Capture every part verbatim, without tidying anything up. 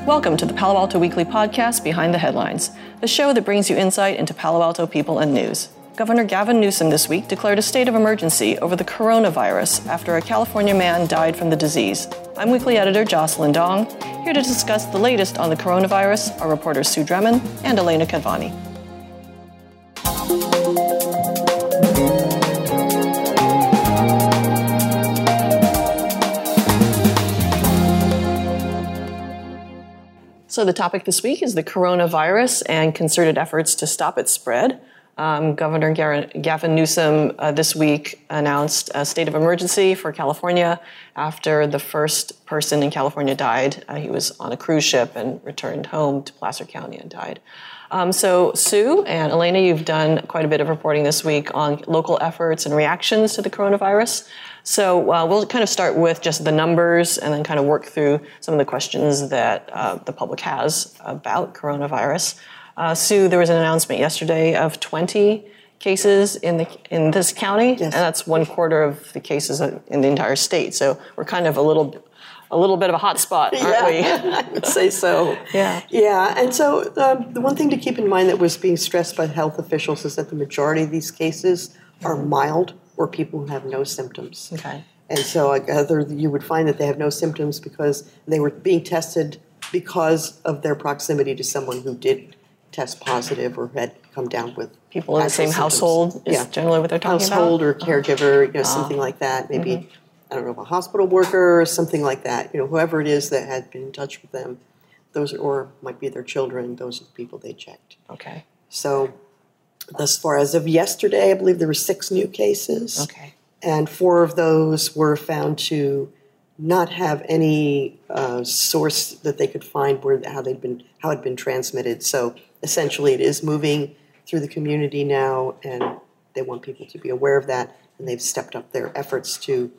Welcome to the Palo Alto Weekly Podcast, Behind the Headlines, the show that brings you insight into Palo Alto people and news. Governor Gavin Newsom this week declared a state of emergency over the coronavirus after a California man died from the disease. I'm weekly editor Jocelyn Dong. Here to discuss the latest on the coronavirus are reporters Sue Dremin and Elena Kadvani. So the topic this week is the coronavirus and concerted efforts to stop its spread. Um, Governor Gavin Newsom uh, this week announced a state of emergency for California after the first person in California died. Uh, he was on a cruise ship and returned home to Placer County and died. Um, so Sue and Elena, you've done quite a bit of reporting this week on local efforts and reactions to the coronavirus. So uh, we'll kind of start with just the numbers and then kind of work through some of the questions that uh, the public has about coronavirus. Uh, Sue, there was an announcement yesterday of twenty cases in the in this county, yes. And that's one quarter of the cases in the entire state. So we're kind of a little a little bit of a hot spot, aren't yeah, we? I would say so. Yeah. Yeah, and so um, the one thing to keep in mind that was being stressed by health officials is that the majority of these cases are mild or people who have no symptoms. Okay. And so I gather you would find that they have no symptoms because they were being tested because of their proximity to someone who did test positive or had come down with people in the same symptoms. household is yeah. generally what they're talking household about? Household or caregiver, you know, uh, something like that. Maybe, mm-hmm. I don't know, a hospital worker or something like that. You know, whoever it is that had been in touch with them, those, or might be their children, those are the people they checked. Okay. So thus far as of yesterday, I believe there were six new cases. Okay. And four of those were found to not have any uh, source that they could find where how they'd been how it had been transmitted. So essentially, it is moving through the community now, and they want people to be aware of that. And they've stepped up their efforts to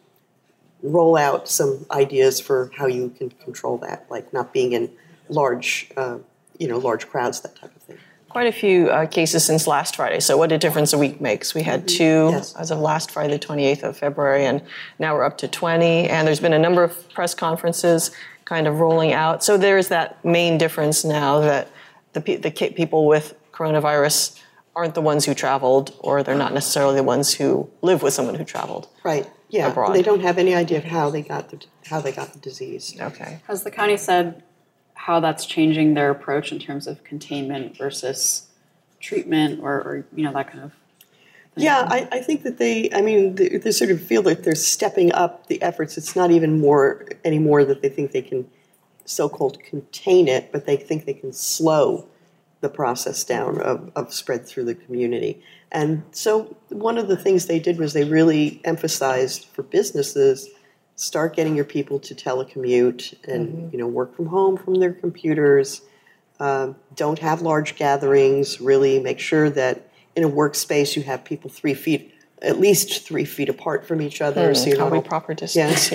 roll out some ideas for how you can control that, like not being in large, uh, you know, large crowds, that type of thing. Quite a few uh, cases since last Friday. So what a difference a week makes. We had two yes. as of last Friday, the twenty-eighth of February, and now we're up to twenty. And there's been a number of press conferences kind of rolling out. So there's that main difference now that the, pe- the people with coronavirus aren't the ones who traveled, or they're not necessarily the ones who live with someone who traveled. Right. Yeah. Abroad. They don't have any idea of how they got the how they got the disease. Okay. Has the county said how that's changing their approach in terms of containment versus treatment, or, or you know, that kind of thing? Yeah, I, I think that they, I mean, they, they sort of feel like they're stepping up the efforts. It's not even more anymore that they think they can so-called contain it, but they think they can slow the process down of, of spread through the community. And so one of the things they did was they really emphasized for businesses, start getting your people to telecommute and, mm-hmm. you know, work from home from their computers. Um, don't have large gatherings. Really make sure that in a workspace you have people three feet, at least three feet apart from each other. Mm, so you're probably not all, proper distance.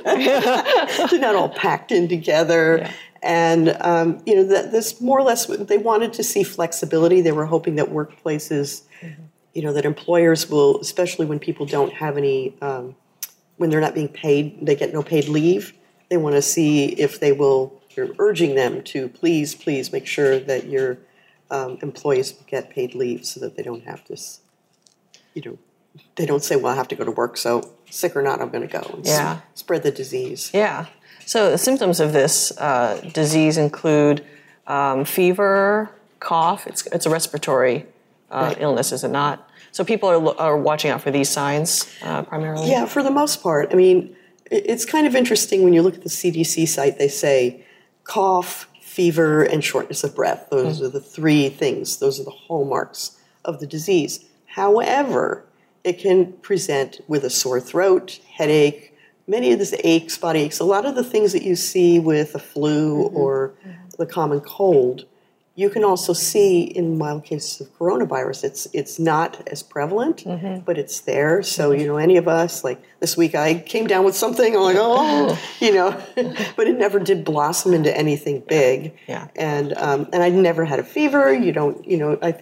Yeah. They're not all packed in together. Yeah. And, um, you know, that this more or less, they wanted to see flexibility. They were hoping that workplaces, mm-hmm. you know, that employers will, especially when people don't have any, um, when they're not being paid, they get no paid leave. They want to see if they will, you're urging them to please, please make sure that your um, employees get paid leave so that they don't have to, you know, they don't say, well, I have to go to work, so sick or not, I'm going to go and yeah. s- spread the disease. Yeah. So the symptoms of this uh, disease include um, fever, cough. It's it's a respiratory uh, right. illness, is it not? So people are are watching out for these signs uh, primarily? Yeah, for the most part. I mean, it's kind of interesting when you look at the C D C site, they say cough, fever, and shortness of breath. Those mm. are the three things. Those are the hallmarks of the disease. However, it can present with a sore throat, headache, many of these aches, body aches, a lot of the things that you see with the flu mm-hmm. or mm-hmm. the common cold, you can also see in mild cases of coronavirus. It's it's not as prevalent, mm-hmm. but it's there. So, you know, any of us, like this week I came down with something, I'm like, oh, you know, but it never did blossom into anything big. Yeah. And um, and I never had a fever. You don't, you know, I think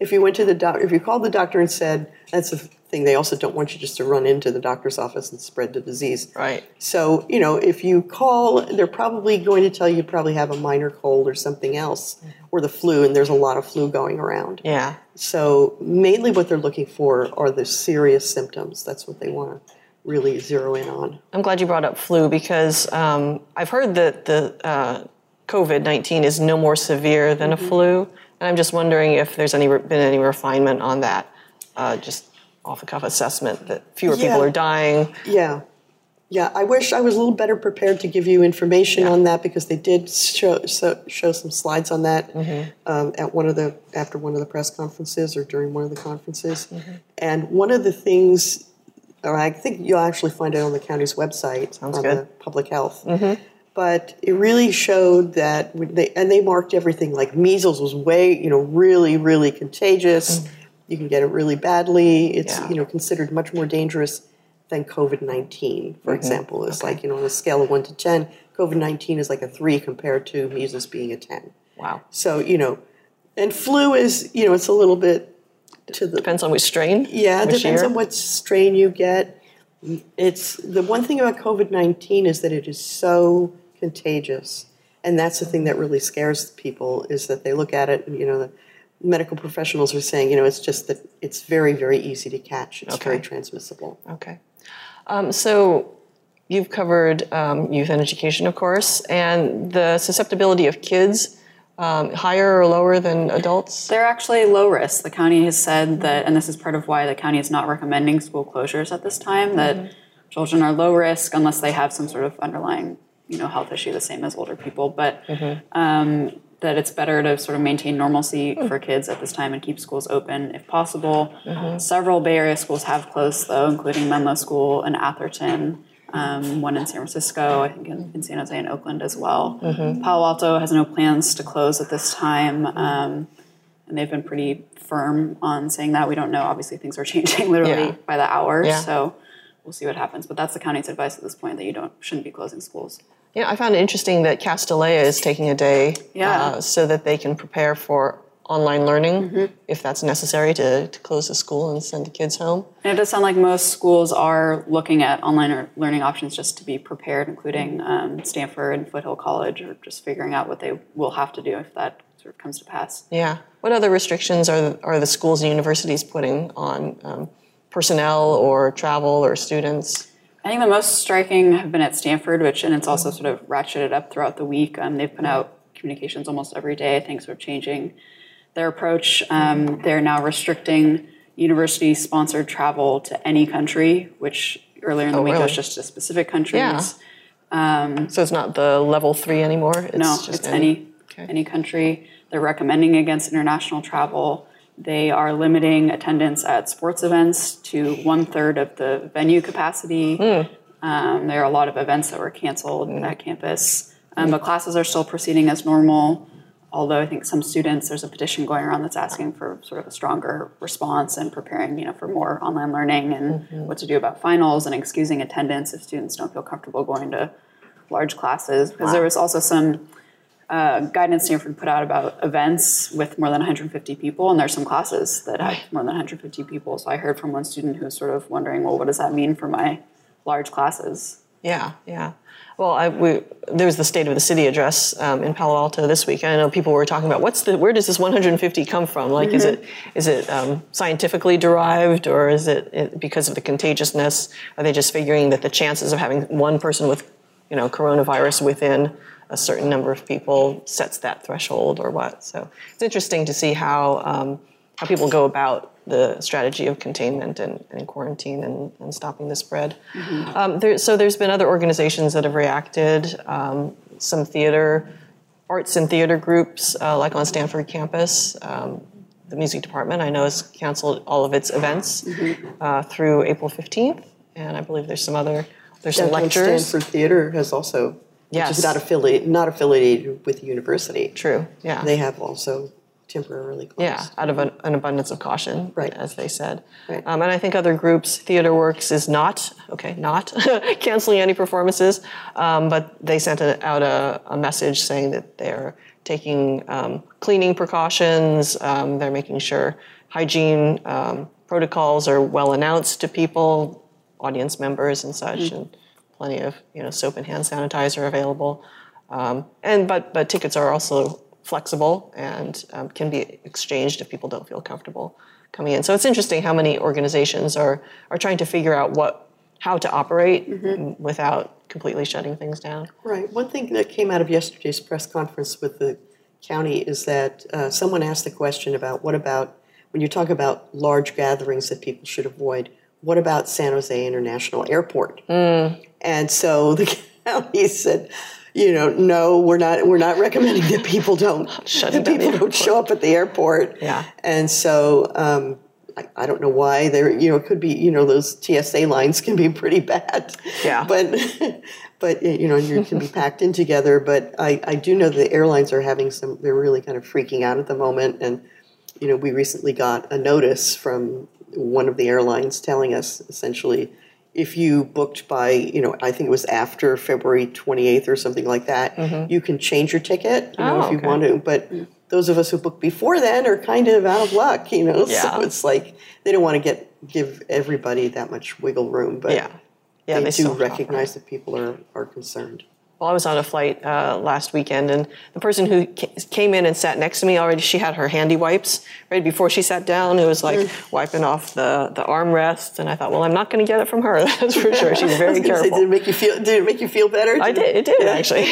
if you went to the doc, if you called the doctor and said, that's the thing, they also don't want you just to run into the doctor's office and spread the disease. Right. So, you know, if you call, they're probably going to tell you you probably have a minor cold or something else, or the flu, and there's a lot of flu going around. Yeah. So mainly what they're looking for are the serious symptoms. That's what they want to really zero in on. I'm glad you brought up flu because um, I've heard that the uh, COVID nineteen is no more severe than mm-hmm. a flu, and I'm just wondering if there's any been any refinement on that, uh, just off the cuff assessment that fewer yeah. people are dying. Yeah, yeah. I wish I was a little better prepared to give you information yeah. on that because they did show so, show some slides on that mm-hmm. um, at one of the after one of the press conferences or during one of the conferences, mm-hmm. and one of the things. Or I think you'll actually find it on the county's website Sounds on good. the public health. Mm-hmm. But it really showed that they and they marked everything like measles was way you know really really contagious. Mm-hmm. You can get it really badly. It's yeah. you know considered much more dangerous than COVID nineteen, for mm-hmm. example. It's okay. like you know on a scale of one to ten, COVID nineteen is like a three compared to measles being a ten. Wow. So you know, and flu is you know it's a little bit. To the, depends on which strain? Yeah, it which depends year? on what strain you get. It's the one thing about COVID nineteen is that it is so contagious. And that's the thing that really scares people is that they look at it and, you know, the medical professionals are saying, you know, it's just that it's very, very easy to catch. It's okay. very transmissible. Okay. Um, so you've covered um, youth and education, of course, and the susceptibility of kids. Um, higher or lower than adults? They're actually low risk. The county has said that, and this is part of why the county is not recommending school closures at this time, that mm-hmm. children are low risk unless they have some sort of underlying, you know, health issue, the same as older people. But mm-hmm. um, that it's better to sort of maintain normalcy mm-hmm. for kids at this time and keep schools open if possible. Mm-hmm. Several Bay Area schools have closed, though, including Menlo School and Atherton. Um, one in San Francisco, I think in, in San Jose and Oakland as well. Mm-hmm. Palo Alto has no plans to close at this time, um, and they've been pretty firm on saying that. We don't know. Obviously, things are changing literally yeah. by the hour, yeah. so we'll see what happens. But that's the county's advice at this point, that you don't shouldn't be closing schools. Yeah, I found it interesting that Castanea is taking a day yeah. uh, so that they can prepare for online learning, mm-hmm. if that's necessary, to, to close the school and send the kids home. And it does sound like most schools are looking at online learning options just to be prepared, including um, Stanford and Foothill College, or just figuring out what they will have to do if that sort of comes to pass. Yeah. What other restrictions are, are the schools and universities putting on um, personnel or travel or students? I think the most striking have been at Stanford, which, and it's also sort of ratcheted up throughout the week. Um, they've put out communications almost every day, I think, sort of changing their approach. Um, they're now restricting university-sponsored travel to any country, which earlier in the oh, week really? was just to specific countries. Yeah. Um, so it's not the level three anymore? It's no, just it's any any, okay. any country. They're recommending against international travel. They are limiting attendance at sports events to one-third of the venue capacity. Mm. Um, there are a lot of events that were canceled mm. at campus. Um, but classes are still proceeding as normal. Although I think some students, there's a petition going around that's asking for sort of a stronger response and preparing, you know, for more online learning and mm-hmm. what to do about finals and excusing attendance if students don't feel comfortable going to large classes. Because wow. there was also some uh, guidance Stanford put out about events with more than one hundred fifty people, and there's some classes that have more than one hundred fifty people. So I heard from one student who was sort of wondering, well, what does that mean for my large classes? Yeah, yeah. Well, I, we, there was the State of the City address um, in Palo Alto this week. I know people were talking about what's the where does this one hundred fifty come from? Like, mm-hmm. is it is it um, scientifically derived, or is it, it because of the contagiousness? Are they just figuring that the chances of having one person with, you know, coronavirus within a certain number of people sets that threshold, or what? So it's interesting to see how um, how people go about the strategy of containment and, and quarantine and, and stopping the spread. Mm-hmm. Um, there, so there's been other organizations that have reacted. Um, some theater, arts and theater groups, uh, like on Stanford campus. Um, the music department, I know, has canceled all of its events mm-hmm. uh, through April fifteenth. And I believe there's some other, there's some Downtown lectures. Stanford Theater has also, yes. which is not affiliated, not affiliated with the university. True, yeah. They have also temporarily closed. Yeah, out of an, an abundance of caution, right. as they said. Right. Um, and I think other groups, Theater Works is not, okay, not canceling any performances, um, but they sent a, out a, a message saying that they're taking um, cleaning precautions, um, they're making sure hygiene um, protocols are well announced to people, audience members and such, mm-hmm. and plenty of you know soap and hand sanitizer available. Um, and but but tickets are also flexible and um, can be exchanged if people don't feel comfortable coming in. So it's interesting how many organizations are are trying to figure out what how to operate mm-hmm. without completely shutting things down. Right. One thing that came out of yesterday's press conference with the county is that uh, someone asked the question about what about when you talk about large gatherings that people should avoid, what about San Jose International Airport? Mm. And so the county said, you know, no, we're not. We're not recommending that people don't that people don't show up at the airport. Yeah. And so um, I, I don't know why there. You know, it could be. You know, those T S A lines can be pretty bad. Yeah. But but you know, you can be packed in together. But I, I do know the airlines are having some. They're really kind of freaking out at the moment. And you know, we recently got a notice from one of the airlines telling us essentially, if you booked by, you know, I think it was after February twenty-eighth or something like that, mm-hmm. you can change your ticket, you know, oh, if you okay. want to. But those of us who booked before then are kind of out of luck, you know. Yeah. So it's like they don't want to get give everybody that much wiggle room, but yeah. Yeah, they, they do recognize that people are, are concerned. Well, I was on a flight uh, last weekend, and the person who came in and sat next to me already, she had her handy wipes right before she sat down. It was like mm. wiping off the, the armrest, and I thought, well, I'm not going to get it from her. That's for sure. She's very careful. Say, did it make you feel? Did it make you feel better? Did I did. It did yeah. actually.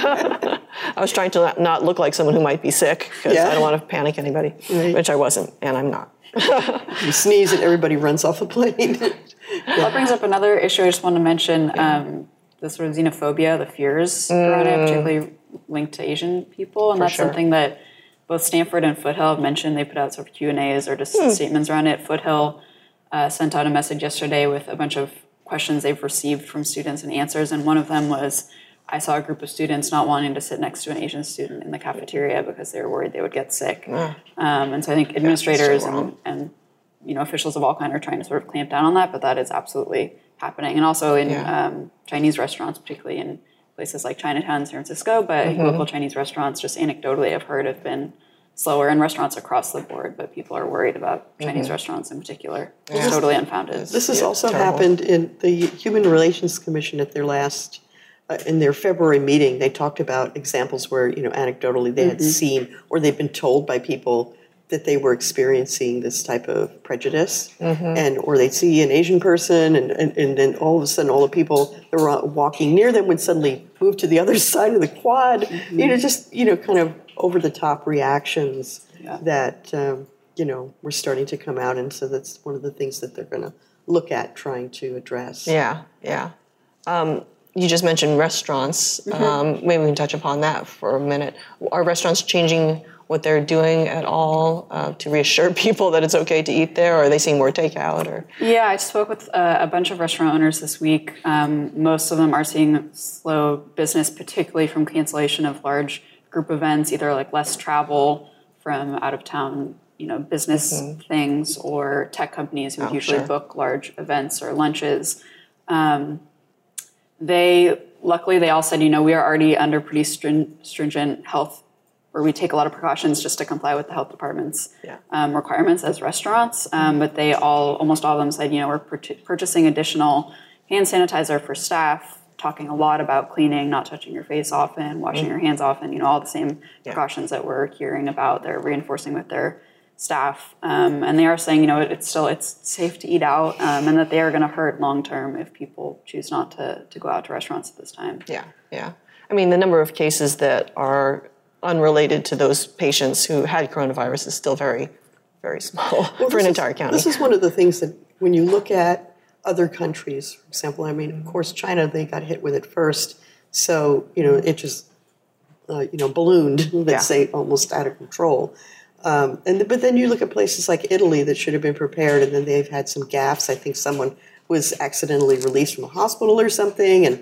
I was trying to not look like someone who might be sick because yeah. I don't want to panic anybody, right. which I wasn't, and I'm not. You sneeze and everybody runs off the plane. Well, that brings up another issue I just want to mention. Yeah. Um, the sort of xenophobia, the fears mm. around it, particularly linked to Asian people. And For that's sure. something that both Stanford and Foothill have mentioned. They put out sort of Q and A's or just mm. statements around it. Foothill uh, sent out a message yesterday with a bunch of questions they've received from students and answers. And one of them was, I saw a group of students not wanting to sit next to an Asian student in the cafeteria because they were worried they would get sick. Mm. Um, and so I think administrators yeah, so and, and you know officials of all kinds are trying to sort of clamp down on that, but that is absolutely happening. And also in yeah. um, Chinese restaurants, particularly in places like Chinatown, San Francisco, but mm-hmm. local Chinese restaurants, just anecdotally I've heard, have been slower, and restaurants across the board, but people are worried about Chinese mm-hmm. restaurants in particular. It's yeah. totally unfounded. This has yeah, also terrible. happened in the Human Relations Commission at their last, uh, in their February meeting. They talked about examples where, you know, anecdotally they mm-hmm. had seen or they've been told by people that they were experiencing this type of prejudice, mm-hmm. and or they'd see an Asian person, and, and, and then all of a sudden all the people that were walking near them would suddenly move to the other side of the quad. Mm-hmm. You know, just, you know, kind of over-the-top reactions yeah. that, um, you know, were starting to come out. And so that's one of the things that they're going to look at trying to address. Yeah, yeah. Um, you just mentioned restaurants. Mm-hmm. Um, maybe we can touch upon that for a minute. Are restaurants changing what they're doing at all uh, to reassure people that it's okay to eat there, or are they seeing more takeout? Or yeah, I spoke with uh, a bunch of restaurant owners this week. Um, most of them are seeing slow business, particularly from cancellation of large group events, either like less travel from out of town, you know, business mm-hmm. things, or tech companies who oh, usually sure. book large events or lunches. Um, they luckily they all said, you know, we are already under pretty string, stringent health, where we take a lot of precautions just to comply with the health department's yeah. um, requirements as restaurants. Um, but they all, almost all of them said, you know, we're pur- purchasing additional hand sanitizer for staff, talking a lot about cleaning, not touching your face often, washing mm-hmm. your hands often, you know, all the same yeah. precautions that we're hearing about, they're reinforcing with their staff. Um, and they are saying, you know, it, it's still, it's safe to eat out, um, and that they are going to hurt long-term if people choose not to, to go out to restaurants at this time. Yeah, yeah. I mean, the number of cases that are unrelated to those patients who had coronavirus is still very, very small well, for an entire is, county. This is one of the things that when you look at other countries, for example, I mean, of course, China, they got hit with it first. So, you know, it just, uh, you know, ballooned, let's yeah. say, almost out of control. Um, and But then you look at places like Italy that should have been prepared, and then they've had some gaffes. I think someone was accidentally released from a hospital or something, and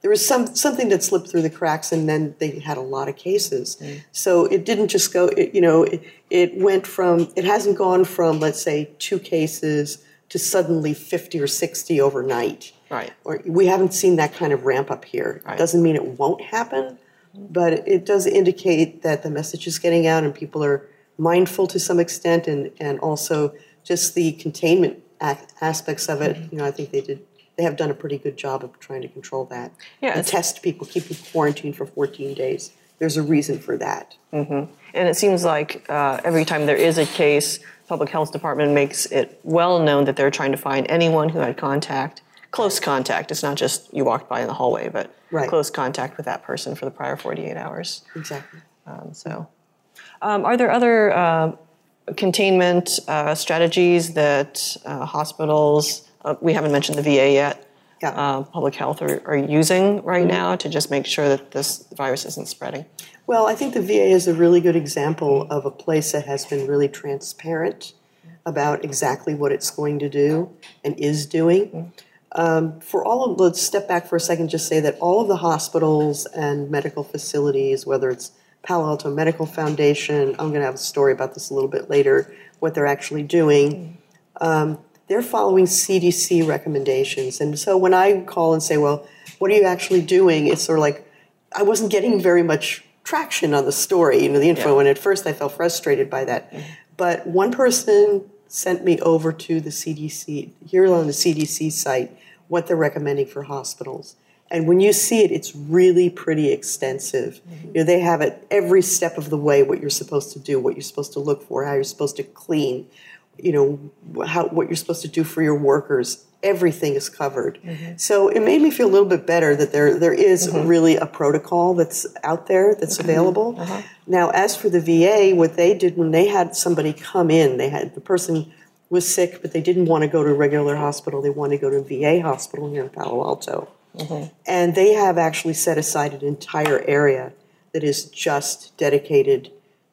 there was some something that slipped through the cracks, and then they had a lot of cases. Mm. So it didn't just go. It, you know, it, it went from. It hasn't gone from, let's say, two cases to suddenly fifty or sixty overnight. Right. Or we haven't seen that kind of ramp up here. Right. It doesn't mean it won't happen, but it does indicate that the message is getting out and people are mindful to some extent, and, and also just the containment aspects of it. Mm-hmm. You know, I think they did. They have done a pretty good job of trying to control that. Yeah, and test people, keep them quarantined for fourteen days. There's a reason for that. Mm-hmm. And it seems like uh, every time there is a case, Public Health Department makes it well known that they're trying to find anyone who had contact, close contact. It's not just you walked by in the hallway, but right. close contact with that person for the prior forty-eight hours. Exactly. Um, so, um, are there other uh, containment uh, strategies that uh, hospitals, uh, we haven't mentioned the V A yet, yeah. uh, public health are, are using right mm-hmm. now to just make sure that this virus isn't spreading? Well, I think the V A is a really good example of a place that has been really transparent about exactly what it's going to do and is doing. Mm-hmm. Um, for all of, let's step back for a second, just say that all of the hospitals and medical facilities, whether it's Palo Alto Medical Foundation, I'm going to have a story about this a little bit later, what they're actually doing, um, they're following C D C recommendations. And so when I call and say, well, what are you actually doing? It's sort of like, I wasn't getting very much traction on the story, you know, the info. Yeah. And at first I felt frustrated by that. Mm-hmm. But one person sent me over to the C D C, here on the C D C site, what they're recommending for hospitals. And when you see it, it's really pretty extensive. Mm-hmm. You know, they have it every step of the way, what you're supposed to do, what you're supposed to look for, how you're supposed to clean, you know, how what you're supposed to do for your workers. Everything is covered. Mm-hmm. So it made me feel a little bit better that there there is mm-hmm. really a protocol that's out there that's mm-hmm. available. Uh-huh. Now, as for the V A, what they did when they had somebody come in, they had the person was sick, but they didn't want to go to a regular hospital. They wanted to go to a V A hospital here in Palo Alto. Mm-hmm. And they have actually set aside an entire area that is just dedicated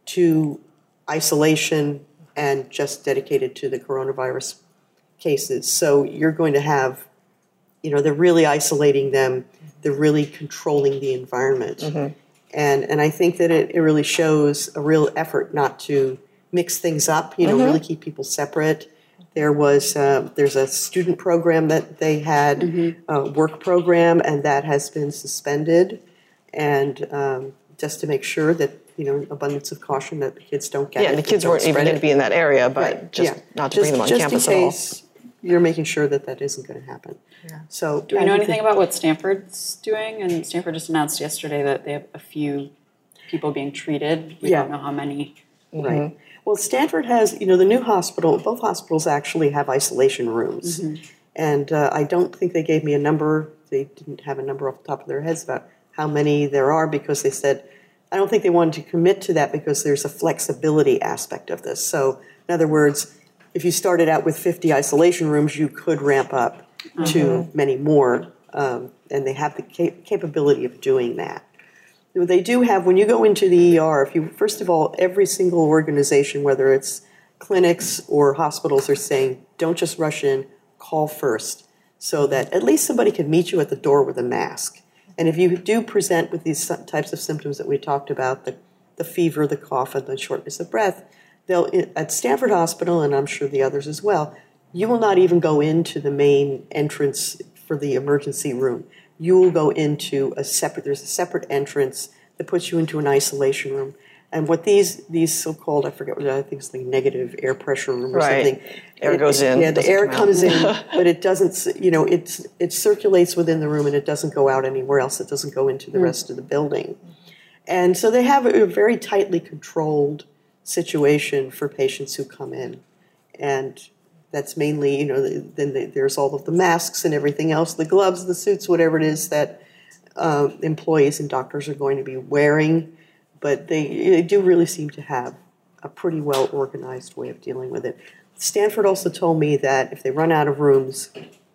to isolation and just dedicated to the coronavirus cases. So you're going to have, you know, they're really isolating them. They're really controlling the environment. Mm-hmm. And and I think that it, it really shows a real effort not to mix things up, you know, mm-hmm. really keep people separate. There was, uh, there's a student program that they had, mm-hmm. a work program, and that has been suspended. And um, just to make sure that, you know, abundance of caution that the kids don't get yeah, it. Yeah, the kids weren't even going to be in that area, but right. just yeah. not to just, bring them on just campus in at all. Case you're making sure that that isn't going to happen. Yeah. So, do we know anything about what Stanford's doing? And Stanford just announced yesterday that they have a few people being treated. We yeah. don't know how many. Mm-hmm. Right. Well, Stanford has, you know, the new hospital, both hospitals actually have isolation rooms. Mm-hmm. And uh, I don't think they gave me a number. They didn't have a number off the top of their heads about how many there are, because they said, I don't think they wanted to commit to that because there's a flexibility aspect of this. So, in other words, if you started out with fifty isolation rooms, you could ramp up mm-hmm. to many more. Um, and they have the cap- capability of doing that. They do have, when you go into the E R, if you, first of all, every single organization, whether it's clinics or hospitals, are saying, don't just rush in, call first, so that at least somebody can meet you at the door with a mask. And if you do present with these types of symptoms that we talked about, the, the fever, the cough, and the shortness of breath, they'll, at Stanford Hospital, and I'm sure the others as well, you will not even go into the main entrance for the emergency room. You will go into a separate, there's a separate entrance that puts you into an isolation room. And what these these so-called, I forget what, I think it's like negative air pressure room or right. something. Air it, goes in. Yeah, the air comes in, but it doesn't, you know, it's, it circulates within the room and it doesn't go out anywhere else. It doesn't go into the mm. rest of the building. And so they have a very tightly controlled situation for patients who come in. And that's mainly, you know, then there's all of the masks and everything else, the gloves, the suits, whatever it is that uh, employees and doctors are going to be wearing. But they, they do really seem to have a pretty well-organized way of dealing with it. Stanford also told me that if they run out of rooms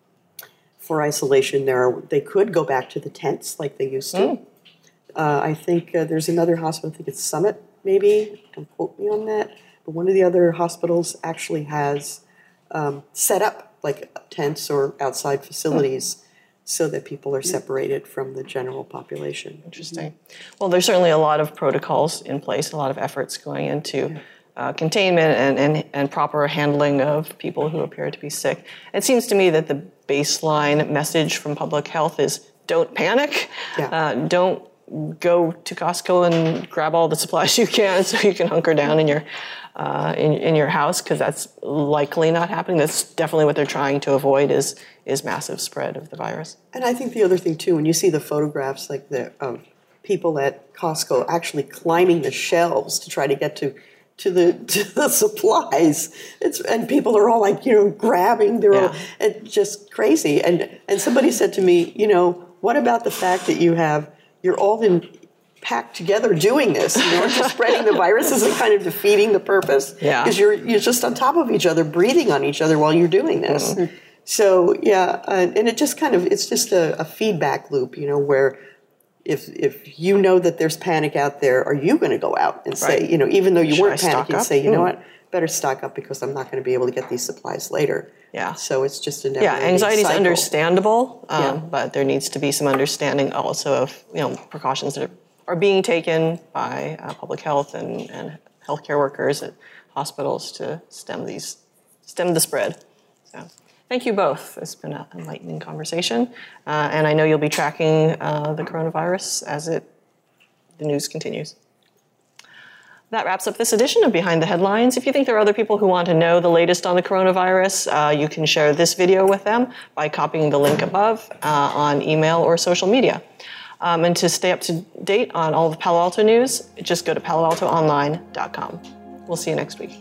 for isolation, there are, they could go back to the tents like they used to. Mm. Uh, I think uh, there's another hospital, I think it's Summit, maybe. Don't quote me on that. But one of the other hospitals actually has Um, set up like tents or outside facilities so that people are separated from the general population. Interesting. Well, there's certainly a lot of protocols in place, a lot of efforts going into uh, containment and, and, and proper handling of people who appear to be sick. It seems to me that the baseline message from public health is don't panic, Yeah. uh, don't go to Costco and grab all the supplies you can so you can hunker down in your uh, in, in your house, because that's likely not happening. That's definitely what they're trying to avoid is is massive spread of the virus. And I think the other thing too, when you see the photographs like the of people at Costco actually climbing the shelves to try to get to to the to the supplies, it's and people are all like, you know, grabbing, they're Yeah. all, it's just crazy. And and somebody said to me, you know, what about the fact that you have you're all in packed together doing this, you know, just spreading the virus isn't kind of defeating the purpose. Yeah. Because you're you're just on top of each other, breathing on each other while you're doing this. Mm-hmm. So yeah, uh, and it just kind of it's just a, a feedback loop, you know, where if if you know that there's panic out there, are you going to go out and say, Right. you know, even though you Should weren't I stock panicking, up? say, you know Hmm. what, better stock up because I'm not going to be able to get these supplies later. Yeah. So it's just a never Yeah, anxiety is cycle. understandable, um, Yeah. but there needs to be some understanding also of, you know, precautions that are, are being taken by uh, public health and, and healthcare workers at hospitals to stem these stem the spread. So thank you both. It's been an enlightening conversation, uh, and I know you'll be tracking uh, the coronavirus as it the news continues. That wraps up this edition of Behind the Headlines. If you think there are other people who want to know the latest on the coronavirus, uh, you can share this video with them by copying the link above uh, on email or social media. Um, and to stay up to date on all the Palo Alto news, just go to palo alto online dot com. We'll see you next week.